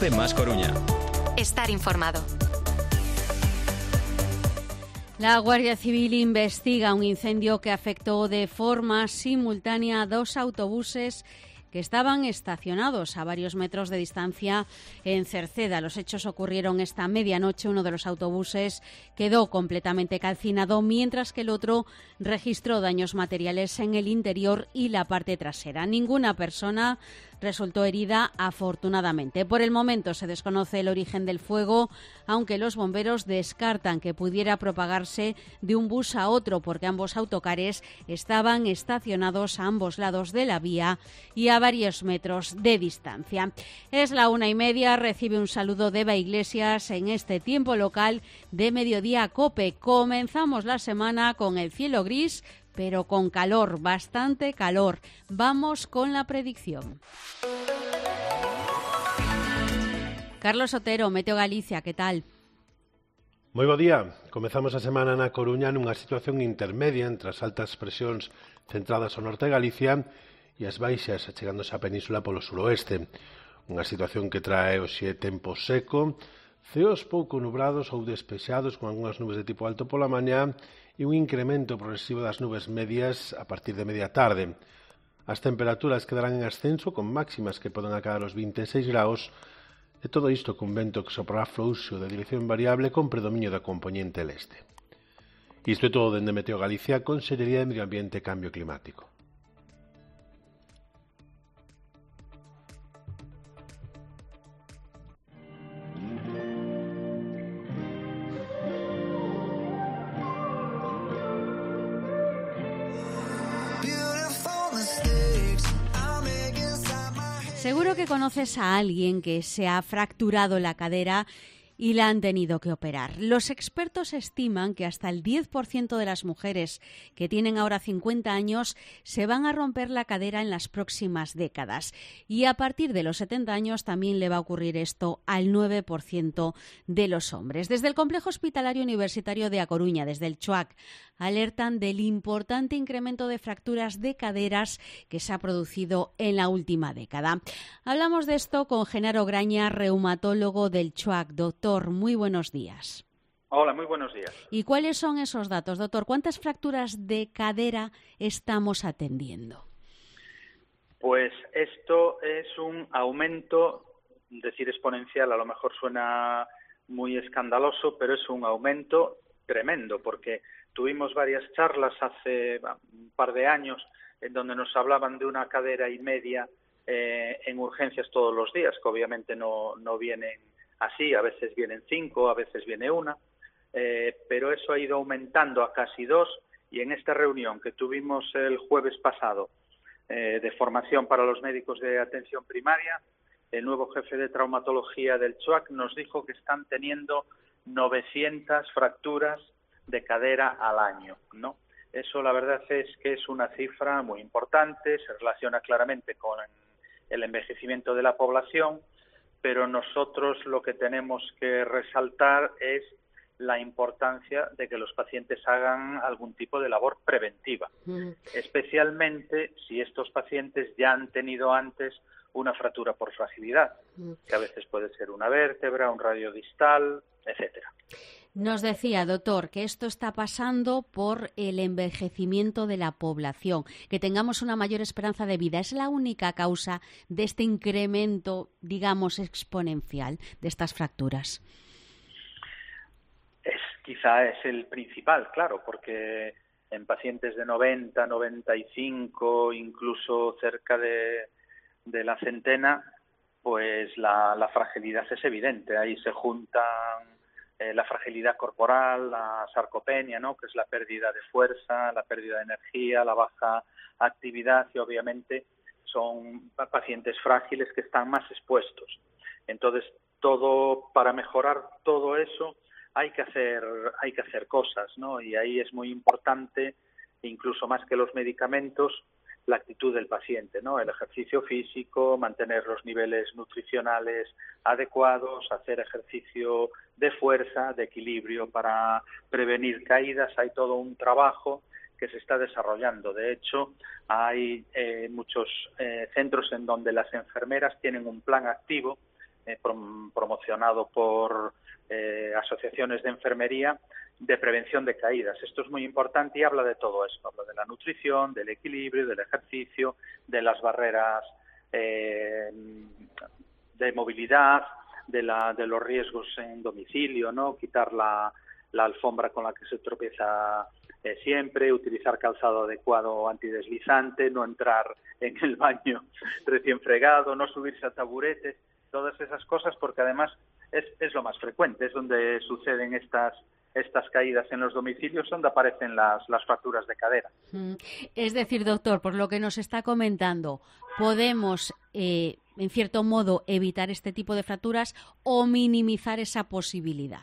Cope Más Coruña. Estar informado. La Guardia Civil investiga un incendio que afectó de forma simultánea a 2 autobuses que estaban estacionados a varios metros de distancia en Cerceda. Los hechos ocurrieron esta medianoche. Uno de los autobuses quedó completamente calcinado, mientras que el otro registró daños materiales en el interior y la parte trasera. Ninguna persona resultó herida, afortunadamente. Por el momento se desconoce el origen del fuego, aunque los bomberos descartan que pudiera propagarse de un bus a otro, porque ambos autocares estaban estacionados a ambos lados de la vía y a varios metros de distancia. Es la 1:30, recibe un saludo de Eva Iglesias en este tiempo local de Mediodía Cope. Comenzamos la semana con el cielo gris, pero con calor, bastante calor. Vamos con la predicción. Carlos Otero, Meteo Galicia, que tal? Moi bo día. Comezamos a semana na Coruña nunha situación intermedia entre as altas presións centradas ao norte de Galicia e as baixas achegándose á península polo suroeste. Unha situación que trae hoxe tempo seco, ceos pouco nubrados ou despexados con algunhas nubes de tipo alto pola mañá e un incremento progresivo das nubes medias a partir de media tarde. As temperaturas quedarán en ascenso con máximas que poden acadar os 26 graus e todo isto con vento que soprará frouxo de dirección variable con predominio da compoñente leste. Isto é todo dende Meteo Galicia, Consellería de Medio Ambiente e Cambio Climático. Seguro que conoces a alguien que se ha fracturado la cadera y la han tenido que operar. Los expertos estiman que hasta el 10% de las mujeres que tienen ahora 50 años se van a romper la cadera en las próximas décadas. Y a partir de los 70 años también le va a ocurrir esto al 9% de los hombres. Desde el Complejo Hospitalario Universitario de A Coruña, desde el CHUAC, alertan del importante incremento de fracturas de caderas que se ha producido en la última década. Hablamos de esto con Genaro Graña, reumatólogo del CHUAC. Doctor, muy buenos días. Hola, muy buenos días. ¿Y cuáles son esos datos, doctor? ¿Cuántas fracturas de cadera estamos atendiendo? Pues esto es un aumento, decir exponencial a lo mejor suena muy escandaloso, pero es un aumento tremendo, porque tuvimos varias charlas hace un par de años en donde nos hablaban de una cadera y media en urgencias todos los días, que obviamente no vienen así, a veces vienen 5, a veces viene 1, pero eso ha ido aumentando a casi 2, y en esta reunión que tuvimos el jueves pasado de formación para los médicos de atención primaria, el nuevo jefe de traumatología del CHUAC nos dijo que están teniendo 900 fracturas de cadera al año, ¿no? Eso la verdad es que es una cifra muy importante, se relaciona claramente con el envejecimiento de la población, pero nosotros lo que tenemos que resaltar es la importancia de que los pacientes hagan algún tipo de labor preventiva, especialmente si estos pacientes ya han tenido antes una fractura por fragilidad, que a veces puede ser una vértebra, un radio distal, etcétera. Nos decía, doctor, que esto está pasando por el envejecimiento de la población, que tengamos una mayor esperanza de vida. ¿Es la única causa de este incremento, digamos, exponencial de estas fracturas? Quizá es el principal, claro, porque en pacientes de 90, 95, incluso cerca de la centena, pues la fragilidad es evidente. Ahí se juntan la fragilidad corporal, la sarcopenia, ¿no?, que es la pérdida de fuerza, la pérdida de energía, la baja actividad, y obviamente son pacientes frágiles que están más expuestos. Entonces, para mejorar todo eso hay que hacer cosas, ¿no? Y ahí es muy importante, incluso más que los medicamentos, la actitud del paciente, ¿no? El ejercicio físico, mantener los niveles nutricionales adecuados, hacer ejercicio de fuerza, de equilibrio para prevenir caídas. Hay todo un trabajo que se está desarrollando. De hecho, hay muchos centros en donde las enfermeras tienen un plan activo promocionado por asociaciones de enfermería, de prevención de caídas. Esto es muy importante y habla de todo esto. Habla de la nutrición, del equilibrio, del ejercicio, de las barreras de movilidad, de los riesgos en domicilio, ¿no? Quitar la alfombra con la que se tropieza siempre, utilizar calzado adecuado antideslizante, no entrar en el baño recién fregado, no subirse a taburetes, todas esas cosas, porque además es lo más frecuente, es donde suceden estas caídas en los domicilios, donde aparecen las fracturas de cadera. Es decir, doctor, por lo que nos está comentando, podemos, en cierto modo, evitar este tipo de fracturas o minimizar esa posibilidad.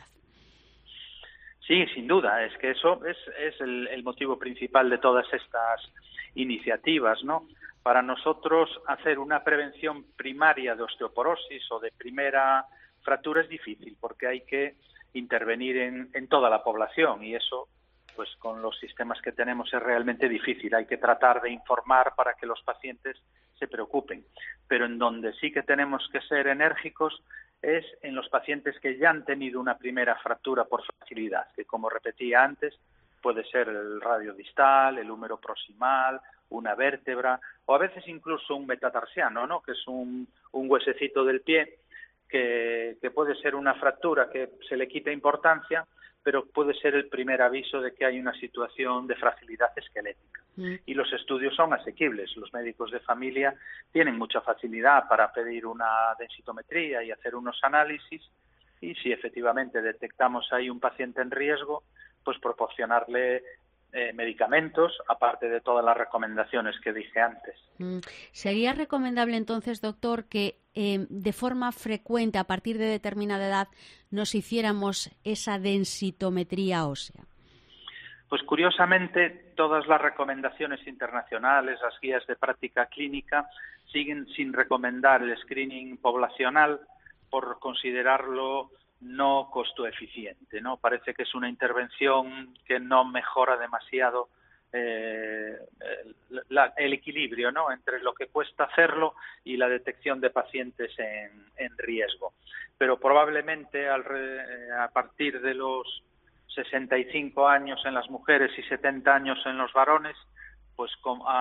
Sí, sin duda, es que eso es el motivo principal de todas estas iniciativas, ¿no? Para nosotros hacer una prevención primaria de osteoporosis o de primera fractura es difícil, porque hay que intervenir en toda la población y eso, pues con los sistemas que tenemos es realmente difícil. Hay que tratar de informar para que los pacientes se preocupen, pero en donde sí que tenemos que ser enérgicos es en los pacientes que ya han tenido una primera fractura por fragilidad, que como repetía antes, puede ser el radio distal, el húmero proximal, una vértebra o a veces incluso un metatarsiano, ¿no? Que es un huesecito del pie que puede ser una fractura que se le quita importancia, pero puede ser el primer aviso de que hay una situación de fragilidad esquelética. Y los estudios son asequibles. Los médicos de familia tienen mucha facilidad para pedir una densitometría y hacer unos análisis, y si efectivamente detectamos ahí un paciente en riesgo, pues proporcionarle medicamentos, aparte de todas las recomendaciones que dije antes. ¿Sería recomendable entonces, doctor, que de forma frecuente, a partir de determinada edad, nos hiciéramos esa densitometría ósea? Pues curiosamente, todas las recomendaciones internacionales, las guías de práctica clínica, siguen sin recomendar el screening poblacional por considerarlo no costo eficiente, ¿no? Parece que es una intervención que no mejora demasiado el equilibrio, ¿no? Entre lo que cuesta hacerlo y la detección de pacientes en riesgo. Pero probablemente a partir de los 65 años en las mujeres y 70 años en los varones, pues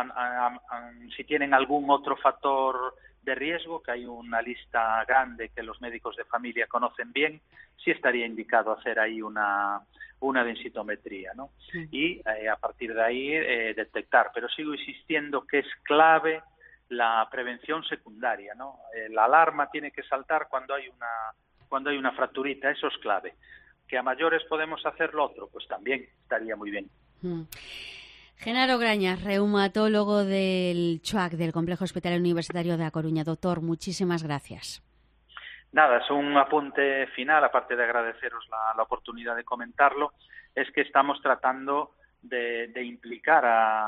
si tienen algún otro factor de riesgo, que hay una lista grande que los médicos de familia conocen bien, sí estaría indicado hacer ahí una densitometría, ¿no? Sí. Y a partir de ahí detectar. Pero sigo insistiendo que es clave la prevención secundaria, ¿no? La alarma tiene que saltar cuando hay una fracturita, eso es clave. Que a mayores podemos hacer lo otro, pues también estaría muy bien. Genaro Grañas, reumatólogo del CHUAC, del Complejo Hospitalario Universitario de A Coruña. Doctor, muchísimas gracias. Nada, es un apunte final, aparte de agradeceros la oportunidad de comentarlo, es que estamos tratando de implicar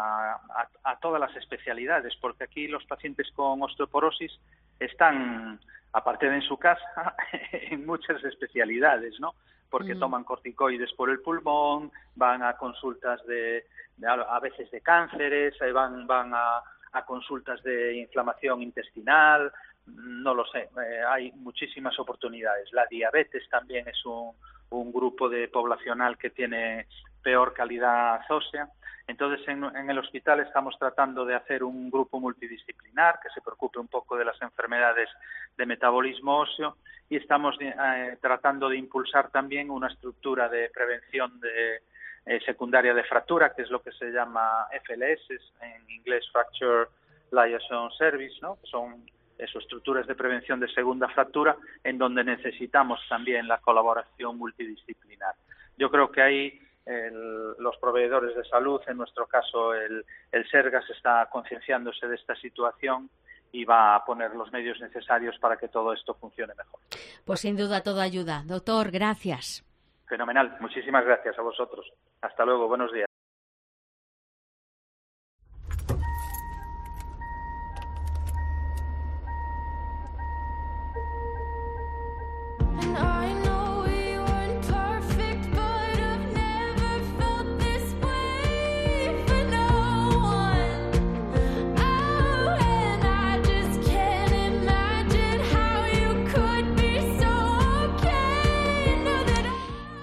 a todas las especialidades, porque aquí los pacientes con osteoporosis están, aparte de en su casa, en muchas especialidades, ¿no? Porque toman corticoides por el pulmón, van a consultas a veces de cánceres, van a consultas de inflamación intestinal, no lo sé, hay muchísimas oportunidades. La diabetes también es un grupo poblacional que tiene peor calidad ósea. Entonces, en el hospital estamos tratando de hacer un grupo multidisciplinar que se preocupe un poco de las enfermedades de metabolismo óseo y estamos tratando de impulsar también una estructura de prevención secundaria de fractura, que es lo que se llama FLS, en inglés Fracture Liaison Service, ¿no? Que son estructuras de prevención de segunda fractura, en donde necesitamos también la colaboración multidisciplinar. Yo creo que ahí los proveedores de salud, en nuestro caso el Sergas, está concienciándose de esta situación y va a poner los medios necesarios para que todo esto funcione mejor. Pues sin duda todo ayuda. Doctor, gracias. Fenomenal. Muchísimas gracias a vosotros. Hasta luego. Buenos días. Could be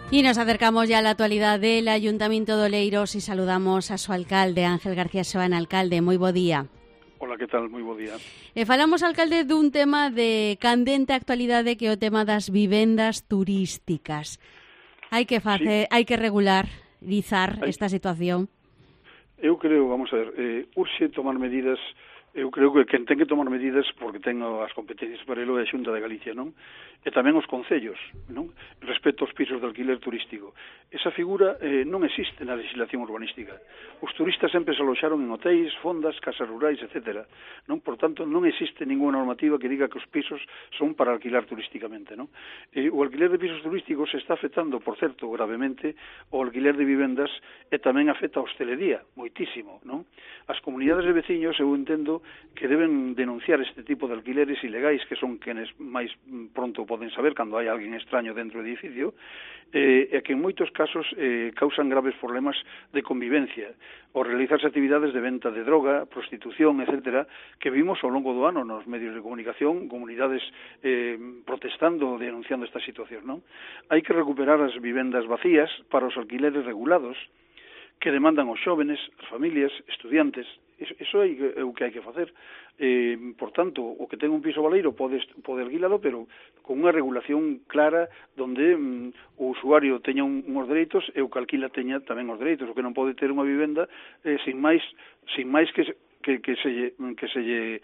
Y nos acercamos ya a la actualidad del Ayuntamiento de Oleiros y saludamos a su alcalde, Ángel García Seoane. Alcalde, moi bo día. Hola, que tal? Moi bo día. Falamos, alcalde, dun tema de candente actualidade que é o tema das vivendas turísticas. Hai que facer, hai que regularizar esta situación. Eu creo, vamos a ver, urxe tomar medidas. Eu creo que quen ten que tomar medidas, porque ten as competencias para elo, é a Xunta de Galicia, non? E tamén os concellos, non? Respecto aos pisos de alquiler turístico. Esa figura non existe na legislación urbanística. Os turistas sempre se aloxaron en hotéis, fondas, casas rurais, etc. Non? Por tanto, non existe ninguna normativa que diga que os pisos son para alquilar turísticamente, non? O alquiler de pisos turísticos está afectando, por certo, gravemente o alquiler de vivendas e tamén afecta a hostelería, moitísimo, non? As comunidades de veciños, eu entendo que deben denunciar este tipo de alquileres ilegais, que son quenes máis pronto poden saber cando hai alguén extraño dentro do edificio, e que en moitos casos causan graves problemas de convivencia, ou realizarse actividades de venta de droga, prostitución, etc., que vimos ao longo do ano nos medios de comunicación, comunidades protestando, denunciando esta situación, non? Hai que recuperar as vivendas vacías para os alquileres regulados, que demandan os xóvenes, as familias, estudiantes. Iso é o que hai que facer. Por tanto, o que ten un piso baleiro pode alquilalo, pero con unha regulación clara donde o usuario teña uns dereitos e o que alquila teña tamén os dereitos. O que non pode ter unha vivenda sin máis que se lle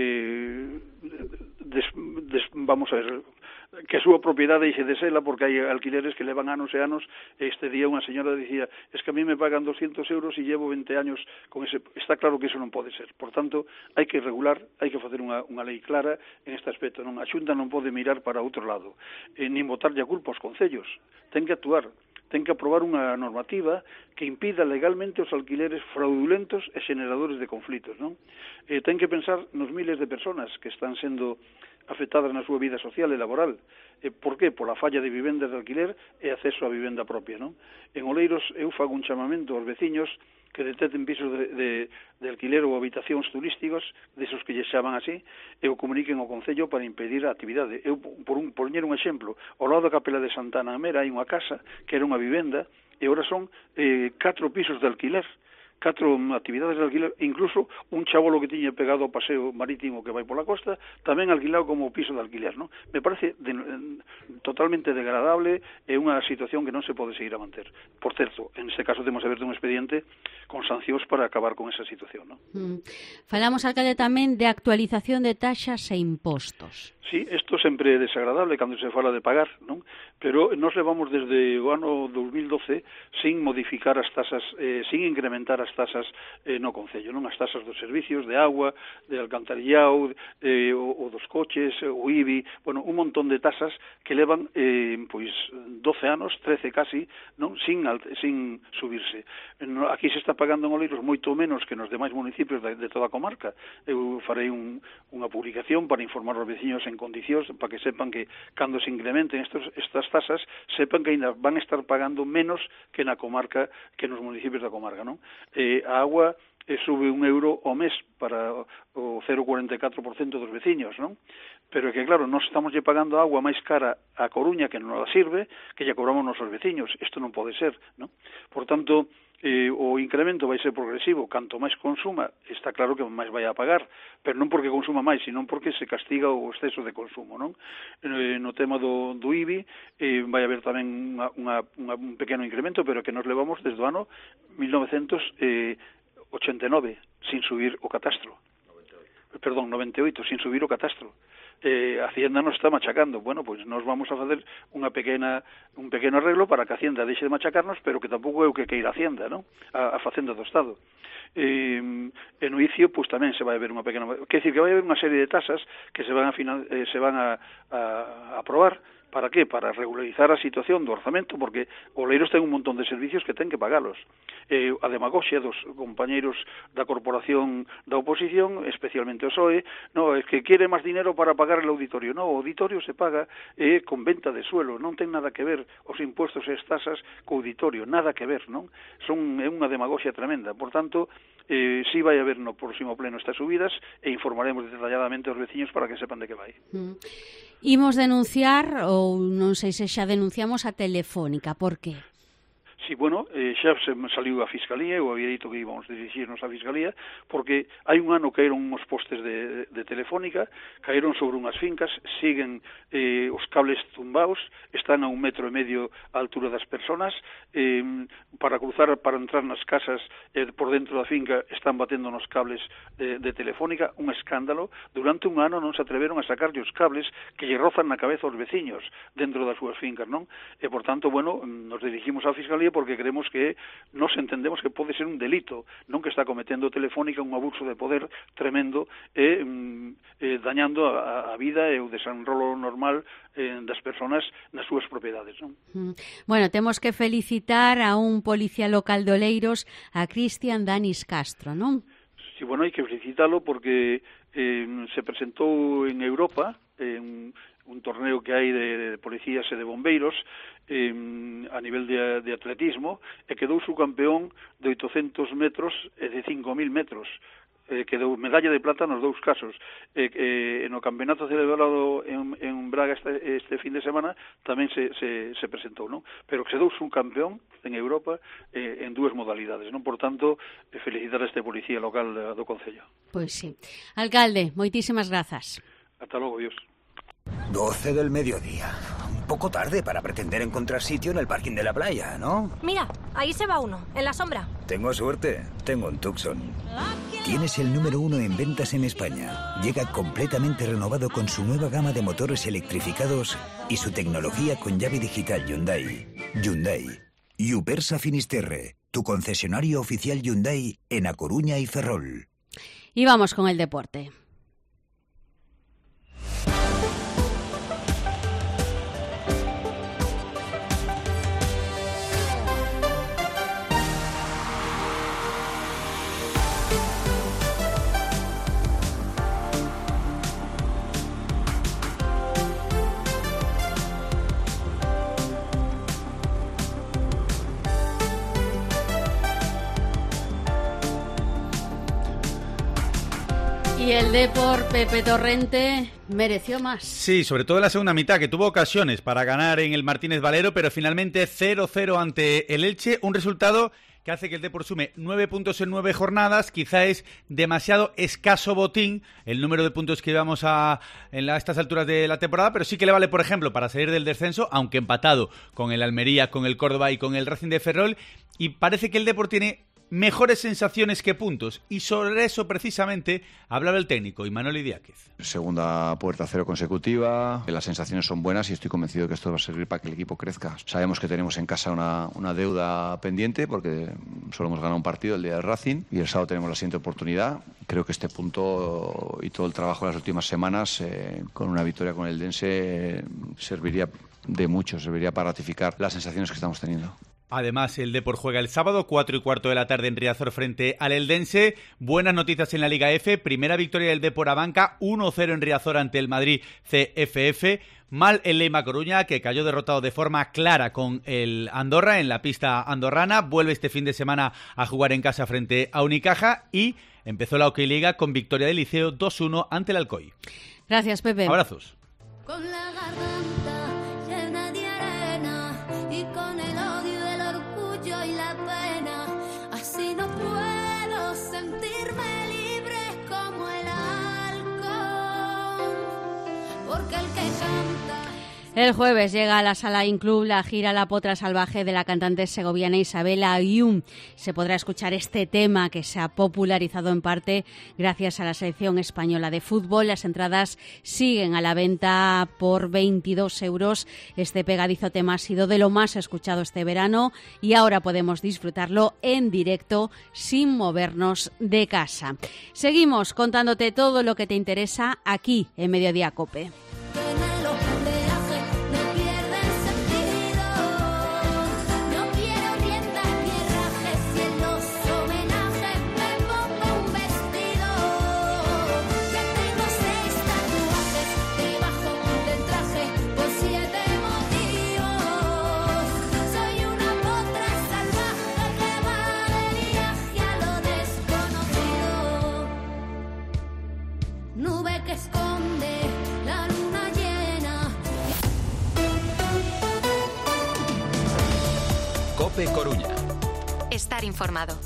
vamos a ver, que a súa propiedade eixe de sela, porque hai alquileres que levan anos e anos. Este día unha señora dicía, es que a mí me pagan 200 euros e llevo 20 años con ese. Está claro que iso non pode ser. Por tanto, hai que regular, hai que facer unha lei clara en este aspecto. Non, a Xunta non pode mirar para outro lado, nin botarlle a culpa aos concellos. Ten que actuar. Ten que aprobar unha normativa que impida legalmente os alquileres fraudulentos e xeneradores de conflitos, non? Ten que pensar nos miles de personas que están sendo afectadas na súa vida social e laboral. Por qué? Pola falla de vivendas de alquiler e acceso á vivenda propia, non? En Oleiros eu fago un chamamento aos veciños que detecten pisos de alquiler ou habitacións turísticos, desos que lle chaman así, e o comuniquen ao Concello para impedir a actividade. Eu, por poñer un exemplo, ao lado da Capela de Santana a Mera hai unha casa que era unha vivenda e agora son 4 pisos de alquiler, 4 actividades de alquiler, incluso un chabolo que tiña pegado ao paseo marítimo que vai pola costa, tamén alquilado como piso de alquiler, non? Me parece totalmente degradable e unha situación que non se pode seguir a manter. Por certo, en este caso temos aberto un expediente con sancións para acabar con esa situación, non? Falamos, alcalde, tamén de actualización de taxas e impostos. Sí, isto sempre é desagradable cando se fala de pagar, non? Pero nos levamos desde o ano 2012 sin modificar as tasas, sin incrementar as tasas no Concello, non? As tasas dos servicios de agua, de alcantarillado, o dos coches, o IBI, bueno, un montón de tasas que levan pois 12 anos, 13 casi, non? Sin subirse. Aquí se está pagando en Oleiros moito menos que nos demais municipios de toda a comarca. Eu farei unha publicación para informar aos veciños en condicións para que sepan que cando se incrementen estas tasas, sepan que ainda van a estar pagando menos que na comarca, que nos municipios da comarca, non? A agua sube €1 ao mes para o 0,44% dos veciños, non? Pero é que, claro, nós estamos lle pagando a agua máis cara a Coruña, que non la sirve, que lle cobramos nosos veciños. Isto non pode ser, non? Por tanto, o incremento vai ser progresivo. Canto máis consuma, está claro que máis vai a pagar, pero non porque consuma máis, sino porque se castiga o exceso de consumo, non? No tema do IBI vai haber tamén un pequeno incremento, pero que nos levamos desde o ano 1989 sin subir o catastro. 98, sin subir o catastro. A Hacienda nos está machacando. Bueno, pois nos vamos a facer un pequeno arreglo para que a Hacienda deixe de machacarnos, pero que tampouco é o que queira a Hacienda, non? A Facenda do Estado. En o inicio, pois tamén se vai haber unha pequena... Quer dizer, que vai haber unha serie de tasas que se van a aprobar. Para qué? Para regularizar a situación do orzamento, porque Oleiros ten un montón de servicios que ten que pagalos. A demagoxia dos compañeiros da corporación da oposición, especialmente o PSOE, no, es que quiere máis dinero para pagar el auditorio. No, o auditorio se paga con venta de suelo, non ten nada que ver os impuestos e as tasas co auditorio, nada que ver, non? É unha demagoxia tremenda. Por tanto, si vai haber no próximo pleno estas subidas e informaremos detalladamente aos veciños para que sepan de que vai. Imos denunciar ou ou non sei se xa denunciamos a Telefónica, por que? Sí, bueno, xa se saliu a Fiscalía, eu había dito que íbamos dirigirnos á Fiscalía, porque hai un ano caeron uns postes de Telefónica, caeron sobre unhas fincas, siguen os cables tumbados, están a 1,5 metros a altura das personas, para cruzar, para entrar nas casas por dentro da finca, están batendo nos cables de Telefónica, un escándalo. Durante un ano non se atreveron a sacarlle os cables que lle rozan na cabeza aos veciños dentro das súas fincas, non? E, por tanto, bueno, nos dirigimos á Fiscalía porque creemos que nos entendemos que pode ser un delito, non que está cometendo Telefónica un abuso de poder tremendo e dañando a vida e o desenrolo normal das persoas nas súas propiedades, non? Bueno, temos que felicitar a un policía local de Oleiros, a Cristian Danis Castro, non? Sí, bueno, hai que felicitalo porque se presentou en Europa en un torneo que hai de policías e de bombeiros a nivel de atletismo e quedou subcampeón de 800 metros e de 5.000 metros. Quedou medalla de plata nos dous casos. No campeonato celebrado en Braga este fin de semana tamén se presentou, non? Pero quedou subcampeón en Europa en dúas modalidades, non? Por tanto, felicitar a este policía local do Concello. Pois sí. Alcalde, moitísimas grazas. Ata logo, Dios. 12 del mediodía. Un poco tarde para pretender encontrar sitio en el parking de la playa, ¿no? Mira, ahí se va uno, en la sombra. Tengo suerte. Tengo un Tucson. Tienes el número 1 en ventas en España. Llega completamente renovado con su nueva gama de motores electrificados y su tecnología con llave digital Hyundai. Hyundai. Yupersa Finisterre, tu concesionario oficial Hyundai en A Coruña y Ferrol. Y vamos con el deporte. Y el Depor, Pepe Torrente, mereció más. Sí, sobre todo en la segunda mitad, que tuvo ocasiones para ganar en el Martínez Valero, pero finalmente 0-0 ante el Elche, un resultado que hace que el Depor sume 9 puntos en 9 jornadas. Quizá es demasiado escaso botín el número de puntos que llevamos a estas alturas de la temporada, pero sí que le vale, por ejemplo, para salir del descenso, aunque empatado con el Almería, con el Córdoba y con el Racing de Ferrol, y parece que el Depor tiene mejores sensaciones que puntos, y sobre eso precisamente hablaba el técnico Imanol Idiáquez. Segunda puerta cero consecutiva, las sensaciones son buenas y estoy convencido que esto va a servir para que el equipo crezca. Sabemos que tenemos en casa una deuda pendiente porque solo hemos ganado un partido, el día del Racing, y el sábado tenemos la siguiente oportunidad. Creo que este punto y todo el trabajo de las últimas semanas con una victoria con el Eldense serviría de mucho, serviría para ratificar las sensaciones que estamos teniendo. Además, el Depor juega el sábado 4:15 de la tarde en Riazor frente al Eldense. Buenas noticias en la Liga F. Primera victoria del Depor a banca, 1-0 en Riazor ante el Madrid CFF. Mal el Leima Coruña, que cayó derrotado de forma clara con el Andorra en la pista andorrana. Vuelve este fin de semana a jugar en casa frente a Unicaja y empezó la Hockey Liga con victoria del Liceo 2-1 ante el Alcoy. Gracias, Pepe. Abrazos. Con la garganta llena de arena y con el odio, el orgullo y la pena, así no puedo sentirme libre como el halcón, porque el que canta... El jueves llega a la Sala Inclub la gira La Potra Salvaje de la cantante segoviana Isabela Ayun. Se podrá escuchar este tema que se ha popularizado en parte gracias a la selección española de fútbol. Las entradas siguen a la venta por 22 euros. Este pegadizo tema ha sido de lo más escuchado este verano y ahora podemos disfrutarlo en directo sin movernos de casa. Seguimos contándote todo lo que te interesa aquí en Mediodía COPE. COPE Coruña. Estar informado.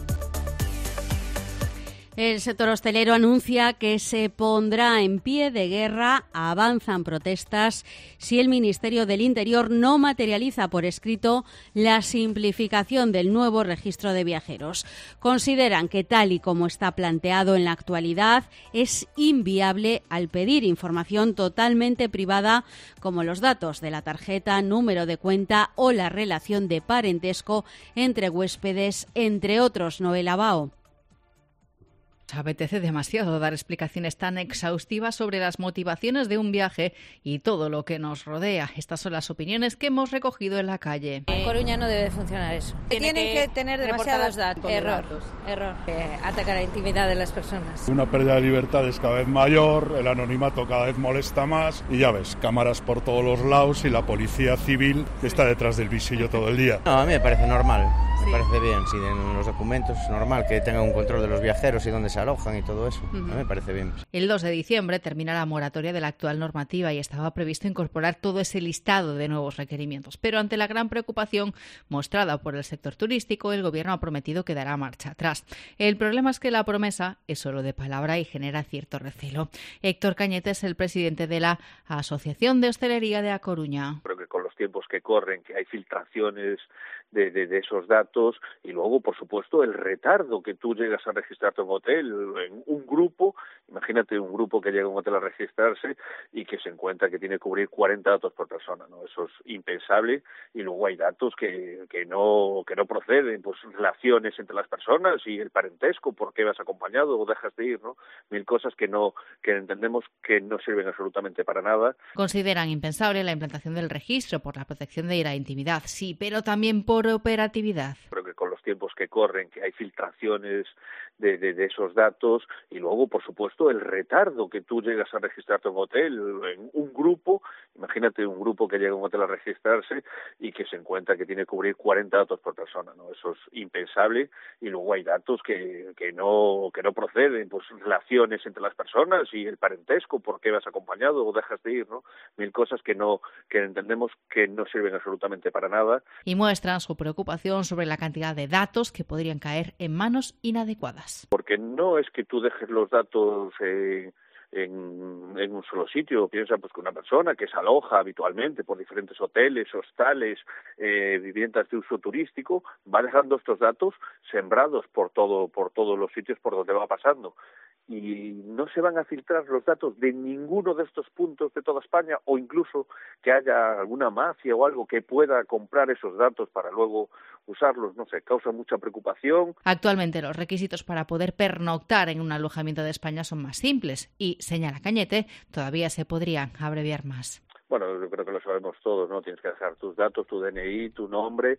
El sector hostelero anuncia que se pondrá en pie de guerra. Avanzan protestas si el Ministerio del Interior no materializa por escrito la simplificación del nuevo registro de viajeros. Consideran que tal y como está planteado en la actualidad es inviable al pedir información totalmente privada como los datos de la tarjeta, número de cuenta o la relación de parentesco entre huéspedes, entre otros. Noela Bao. Apetece demasiado dar explicaciones tan exhaustivas sobre las motivaciones de un viaje y todo lo que nos rodea. Estas son las opiniones que hemos recogido en la calle. En Coruña no debe funcionar eso. Tienen que tener demasiados datos. Error. Atacar la intimidad de las personas. Una pérdida de libertad es cada vez mayor, el anonimato cada vez molesta más y ya ves, cámaras por todos los lados y la policía civil que está detrás del visillo todo el día. No, a mí me parece normal. Me parece bien, si en los documentos es normal que tengan un control de los viajeros y dónde se alojan y todo eso. A mí me parece bien. El 2 de diciembre termina la moratoria de la actual normativa y estaba previsto incorporar todo ese listado de nuevos requerimientos. Pero ante la gran preocupación mostrada por el sector turístico, el Gobierno ha prometido que dará marcha atrás. El problema es que la promesa es solo de palabra y genera cierto recelo. Héctor Cañete es el presidente de la Asociación de Hostelería de A Coruña. Creo que con los tiempos que corren, que hay filtraciones de esos datos y luego, por supuesto, el retardo que tú llegas a registrarte en un hotel, en un grupo, imagínate un grupo que llega a un hotel a registrarse y que se encuentra que tiene que cubrir 40 datos por persona, ¿no? Eso es impensable y luego hay datos que no proceden, pues relaciones entre las personas y el parentesco, por qué vas acompañado o dejas de ir, ¿no? Mil cosas que entendemos que no sirven absolutamente para nada. Consideran impensable la implantación del registro por la protección de la intimidad, sí, pero también por operatividad. Creo que con los tiempos que corren, que hay filtraciones de esos datos y luego, por supuesto, el retardo que tú llegas a registrarte en un hotel, en un grupo, imagínate un grupo que llega a un hotel a registrarse y que se encuentra que tiene que cubrir 40 datos por persona, ¿no? Eso es impensable y luego hay datos que no proceden, pues relaciones entre las personas y el parentesco, por qué vas acompañado o dejas de ir, ¿no? Mil cosas que entendemos que no sirven absolutamente para nada. Y muestran su preocupación sobre la cantidad de datos que podrían caer en manos inadecuadas. Porque no es que tú dejes los datos en un solo sitio. Piensa pues que una persona que se aloja habitualmente por diferentes hoteles, hostales, viviendas de uso turístico, va dejando estos datos sembrados por todos los sitios por donde va pasando. Y no se van a filtrar los datos de ninguno de estos puntos de toda España, o incluso que haya alguna mafia o algo que pueda comprar esos datos para luego usarlos, no sé, causa mucha preocupación. Actualmente los requisitos para poder pernoctar en un alojamiento de España son más simples y, señala Cañete, todavía se podrían abreviar más. Bueno, yo creo que lo sabemos todos, ¿no? Tienes que dejar tus datos, tu DNI, tu nombre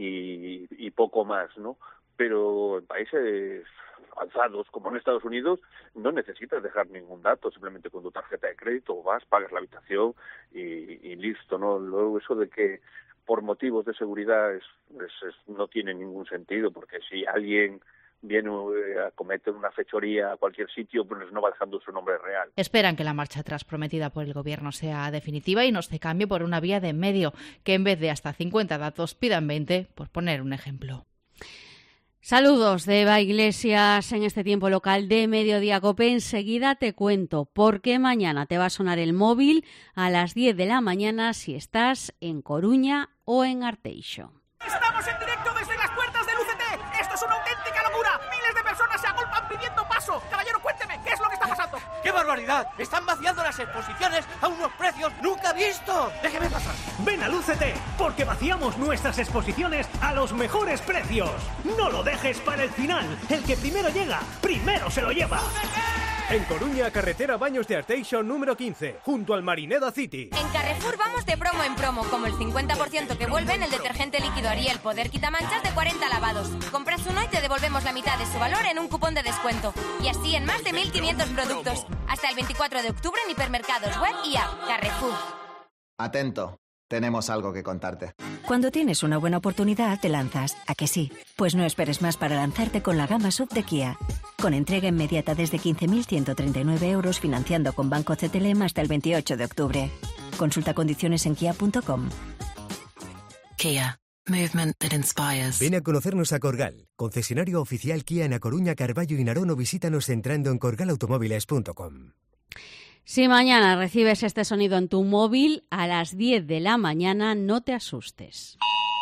y poco más, ¿no? Pero en países avanzados como en Estados Unidos no necesitas dejar ningún dato, simplemente con tu tarjeta de crédito vas, pagas la habitación y listo, ¿no? Luego eso de que por motivos de seguridad no tiene ningún sentido, porque si alguien viene a cometer una fechoría a cualquier sitio, pues no va dejando su nombre real. Esperan que la marcha atrás prometida por el Gobierno sea definitiva y no se cambie por una vía de medio, que en vez de hasta 50 datos pidan 20, por poner un ejemplo. Saludos de Eva Iglesias en este tiempo local de Mediodía Cope. Enseguida te cuento por qué mañana te va a sonar el móvil a las 10 de la mañana si estás en Coruña o en Arteixo. ¡Estamos en directo desde las puertas del UCT! ¡Esto es una auténtica locura! ¡Miles de personas se agolpan pidiendo paso! Caballero, cuénteme, ¿qué es lo que está pasando? ¡Qué barbaridad! ¡Están vaciando las exposiciones a unos precios nunca vistos! ¡Déjeme pasar! Ven al UCT, porque vaciamos nuestras exposiciones a los mejores precios. No lo dejes para el final. El que primero llega, primero se lo lleva. ¡UCT! En Coruña, carretera Baños de Arteixo número 15, junto al Marineda City. En Carrefour vamos de promo en promo, como el 50% que vuelve en el detergente líquido Ariel Poder Quitamanchas de 40 lavados. Compras uno y te devolvemos la mitad de su valor en un cupón de descuento. Y así en más de 1.500 productos. Hasta el 24 de octubre en hipermercados web y app. Carrefour. Atento, tenemos algo que contarte. Cuando tienes una buena oportunidad, te lanzas. ¿A que sí? Pues no esperes más para lanzarte con la gama SUV de Kia. Con entrega inmediata desde 15.139 euros, financiando con Banco CTLM hasta el 28 de octubre. Consulta condiciones en kia.com. Kia. Movement that inspires. Ven a conocernos a Corgal, concesionario oficial Kia en A Coruña, Carballo y Narón, o visítanos entrando en corgalautomóviles.com. Si mañana recibes este sonido en tu móvil a las 10 de la mañana, no te asustes.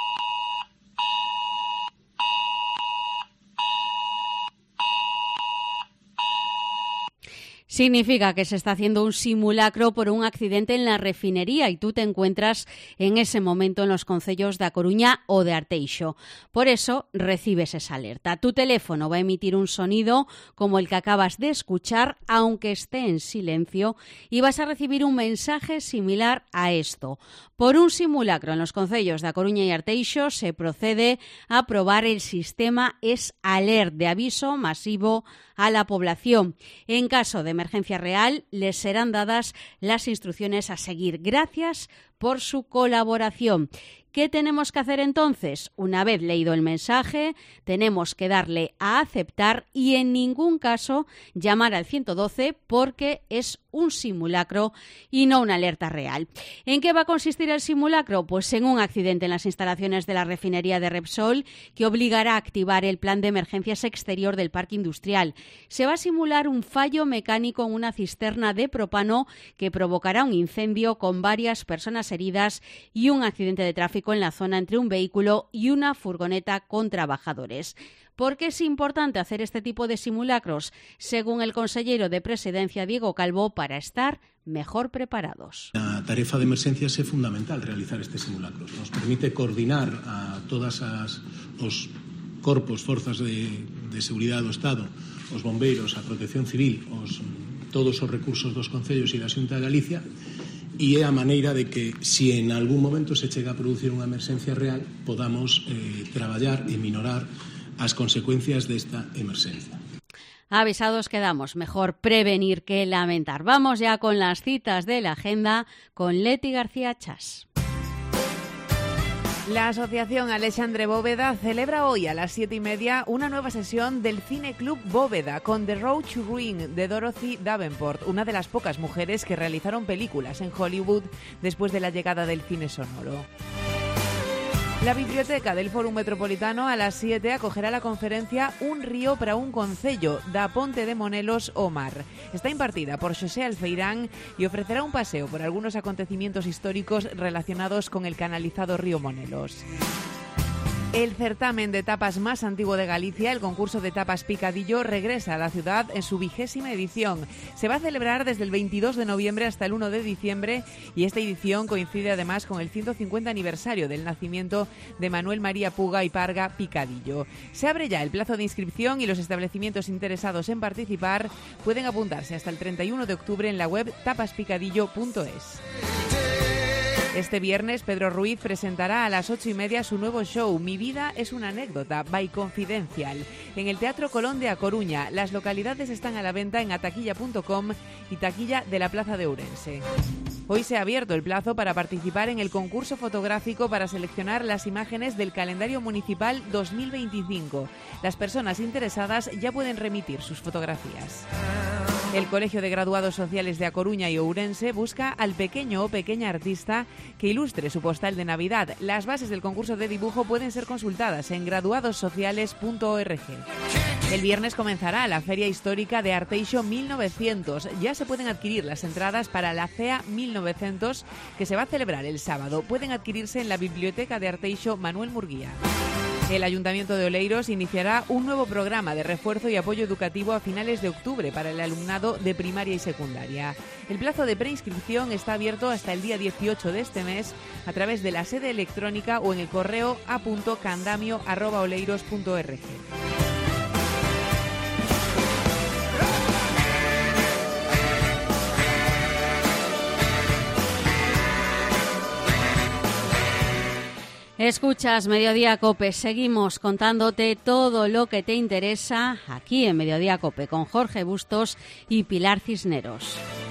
Significa que se está haciendo un simulacro por un accidente en la refinería y tú te encuentras en ese momento en los concellos de A Coruña o de Arteixo. Por eso recibes esa alerta. Tu teléfono va a emitir un sonido como el que acabas de escuchar, aunque esté en silencio, y vas a recibir un mensaje similar a esto. Por un simulacro en los concellos de A Coruña y Arteixo se procede a probar el sistema Es-Alert de aviso masivo a la población. En caso de emergencia real, les serán dadas las instrucciones a seguir. Gracias por su colaboración. ¿Qué tenemos que hacer entonces? Una vez leído el mensaje, tenemos que darle a aceptar y en ningún caso llamar al 112 porque es un simulacro y no una alerta real. ¿En qué va a consistir el simulacro? Pues en un accidente en las instalaciones de la refinería de Repsol que obligará a activar el plan de emergencias exterior del parque industrial. Se va a simular un fallo mecánico en una cisterna de propano que provocará un incendio con varias personas heridas y un accidente de tráfico en la zona entre un vehículo y una furgoneta con trabajadores. ¿Por qué es importante hacer este tipo de simulacros? Según el consellero de Presidencia, Diego Calvo, para estar mejor preparados. La tarefa de emergencias é fundamental realizar este simulacro. Nos permite coordinar a todas os corpos, forzas de seguridade do Estado, os bombeiros, a protección civil, todos os recursos dos concellos e da Xunta de Galicia, e é a maneira de que, se en algún momento se chega a producir unha emerxencia real, podamos traballar e minorar as consecuencias desta emerxencia. Avisados quedamos, mejor prevenir que lamentar. Vamos ya con las citas de la agenda con Leti García Chas. La Asociación Alexandre Bóveda celebra hoy a las 7:30 una nueva sesión del Cine Club Bóveda con The Road to Ruin de Dorothy Davenport, una de las pocas mujeres que realizaron películas en Hollywood después de la llegada del cine sonoro. La biblioteca del Fórum Metropolitano a las 7 acogerá la conferencia Un río para un concello, da Ponte de Monelos o Mar. Está impartida por Xosé Alfeirán y ofrecerá un paseo por algunos acontecimientos históricos relacionados con el canalizado río Monelos. El certamen de tapas más antiguo de Galicia, el concurso de tapas Picadillo, regresa a la ciudad en su 20ª edición. Se va a celebrar desde el 22 de noviembre hasta el 1 de diciembre y esta edición coincide además con el 150 aniversario del nacimiento de Manuel María Puga y Parga Picadillo. Se abre ya el plazo de inscripción y los establecimientos interesados en participar pueden apuntarse hasta el 31 de octubre en la web tapaspicadillo.es. Este viernes, Pedro Ruiz presentará a las 8:30 su nuevo show Mi vida es una anécdota, by Confidencial, en el Teatro Colón de A Coruña. Las localidades están a la venta en ataquilla.com y taquilla de la Plaza de Ourense. Hoy se ha abierto el plazo para participar en el concurso fotográfico para seleccionar las imágenes del calendario municipal 2025. Las personas interesadas ya pueden remitir sus fotografías. El Colegio de Graduados Sociales de A Coruña y Ourense busca al pequeño o pequeña artista que ilustre su postal de Navidad. Las bases del concurso de dibujo pueden ser consultadas en graduadossociales.org. El viernes comenzará la Feria Histórica de Arteixo 1900. Ya se pueden adquirir las entradas para la CEA 1900, que se va a celebrar el sábado. Pueden adquirirse en la Biblioteca de Arteixo Manuel Murguía. El Ayuntamiento de Oleiros iniciará un nuevo programa de refuerzo y apoyo educativo a finales de octubre para el alumnado de primaria y secundaria. El plazo de preinscripción está abierto hasta el día 18 de este mes a través de la sede electrónica o en el correo a.candamio@oleiros.org. Escuchas Mediodía Cope, seguimos contándote todo lo que te interesa aquí en Mediodía Cope con Jorge Bustos y Pilar Cisneros.